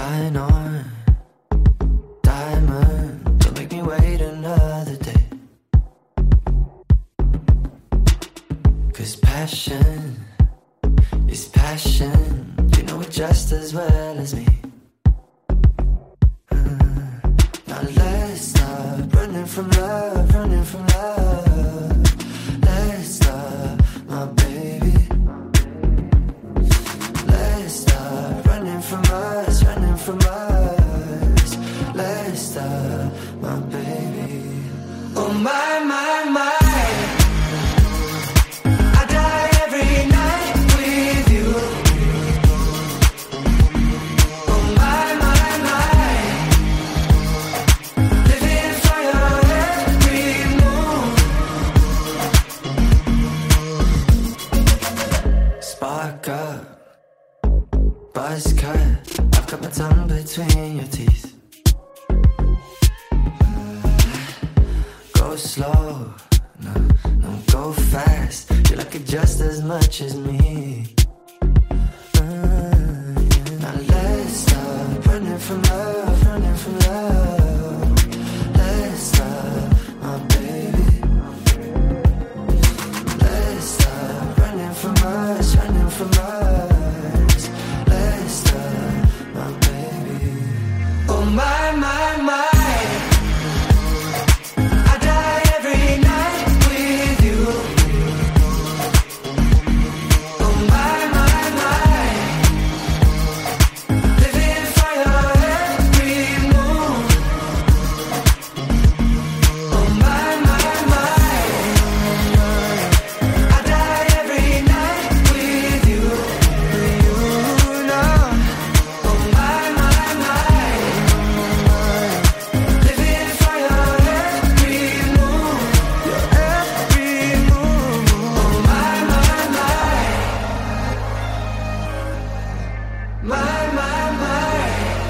Shine on, diamond, don't make me wait another day. 'Cause passion is passion, you know it just as well as me. Now let's stop running from love, running from love. Let's stop, my baby. Let's stop running from us, running from us. Let's stop, my baby. Oh my, my, my. I die every night with you. Oh my, my, my. Living for your every move. Spark up, buzz cut. I've got my tongue between your teeth. Go slow, no, no, go fast. You like it just as much as me. Now let's stop running from love, running from love. Let's stop, my baby. Let's stop running from us, running from us. Let's stop, my baby. Oh my, my, my. I die every night with you. Oh my, my, my. Living for your every move. Oh my, my, my. I die every night with you. You know. Oh my, my, my. Living for your every move. Your every move. Oh my, my, my. My, my, my.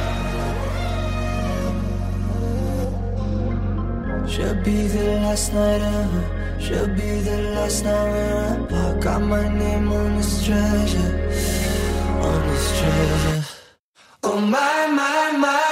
Should be the last night ever. Should be the last night we're apart. Got my name on this treasure. On this treasure. Oh my, my, my.